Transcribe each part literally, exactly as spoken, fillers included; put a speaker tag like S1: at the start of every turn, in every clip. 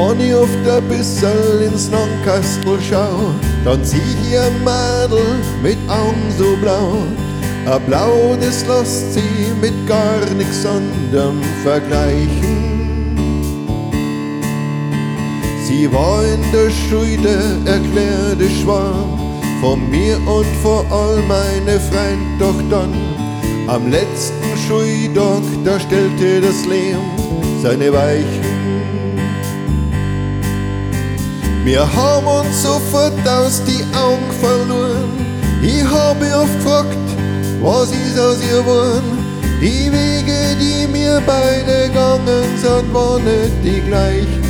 S1: Wenn ich oft ein bisschen ins Landkastel schau, dann sieh ich ein Mädel mit Augen so blau. Ein Blau, das lässt sie mit gar nix anderem vergleichen. Sie war in der Schule erklärte Schwarm von mir und vor all meine Freund, doch dann am letzten Schultag, da stellte das Leben seine Weichen. Wir haben uns sofort aus die Augen verloren. Ich habe oft gefragt, was ist aus ihr geworden? Die Wege, die mir beide gegangen sind, waren nicht die gleichen.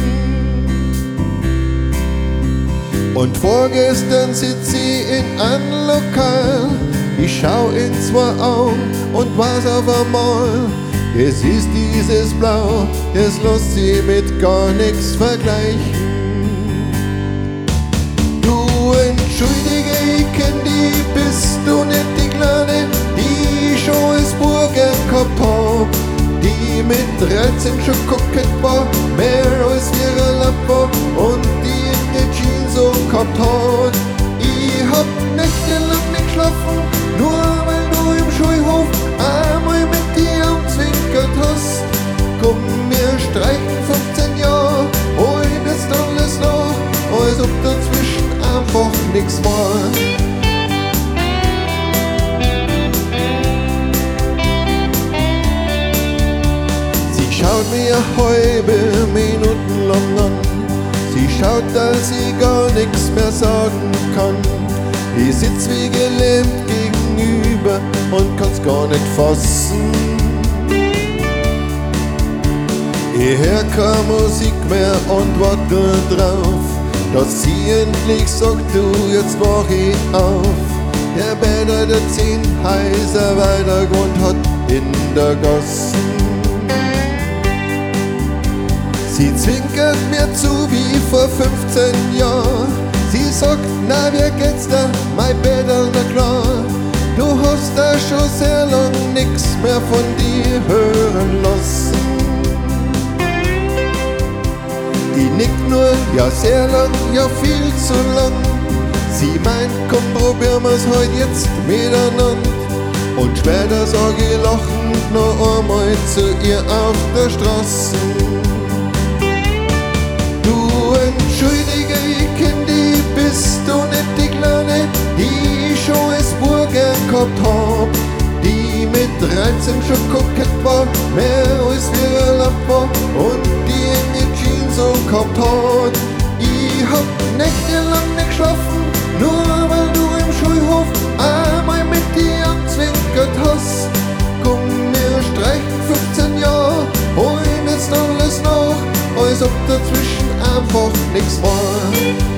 S1: Und vorgestern sitzt sie in einem Lokal. Ich schau in zwei Augen und weiß auf einmal, es ist dieses Blau, das lässt sie mit gar nichts vergleichen. Du entschuldige, ich kenn die, bist du nicht die Kleine, die ich schon als Burger gehabt hab, die mit dreizehn schon kokett war, mehr als wir erlaubt war und die in den Jeans so gehabt hat. Ich hab nächtelang nicht geschlafen, nur weil du im Schulhof einmal mit dir umzwinkert hast. Komm, wir streichen fünfzehn Jahre, holen jetzt alles nach, als ob dazwischen einfach nix war. Sie schaut mir eine halbe Minuten lang an. Sie schaut, dass ich gar nix mehr sagen kann. Ich sitz wie gelähmt gegenüber und kann's gar nicht fassen. Ich hör keine Musik mehr und wart nur drauf, dass sie endlich sagt, du, jetzt wach ich auf. Der Bäder, der zehn Häuser weiter gewohnt hat in der Gassen. Sie zwinkert mir zu wie vor fünfzehn Jahren. Sie sagt, na, wie geht's da, mein Bäder, na klar. Du hast da schon sehr lang nix mehr von dir hören lassen. Die nickt nur, ja sehr lang, ja viel zu lang. Sie meint, komm, probieren wir's heut jetzt miteinander. Und später sag ich lachend noch einmal zu ihr auf der Straße. Du entschuldige, ich kenn die, bist du nicht die Kleine, die ich schon als Burger gehabt hab, die mit dreizehn schon kokett war, mehr als wir erlaubt war und die enge Jeans so gehabt hat. Ich hab nächtelang nicht geschlafen, nur weil du im Schulhof einmal mit dir angezwinkert hast. Komm, wir streichen fünfzehn Jahre, holen jetzt alles nach, als ob dazwischen einfach nix war.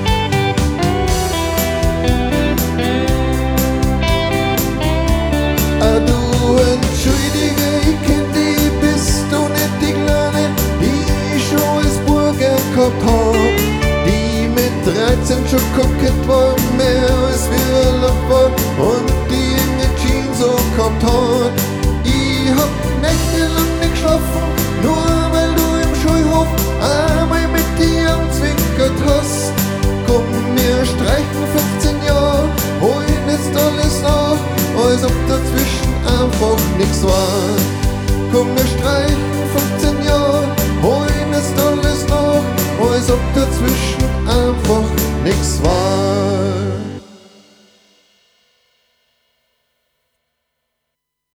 S1: Ah, du entschuldige, ich kenn die, bist du nicht die Kleine, die ich schon als Burger gehabt hab, die mit dreizehn schon kokett war, mehr als wir erlaubt war und die enge Jeans so gehabt hat. Ich hab nächtelang nicht geschlafen, nur weil du im Schulhof einmal mit dir umzwinkert hast. Komm, wir streichen fünfzehn Jahre, holen jetzt alles nach, als ob dazwischen einfach nix war. Komm, wir streichen fünfzehn Jahre, holen jetzt alles nach, als ob dazwischen einfach nix war.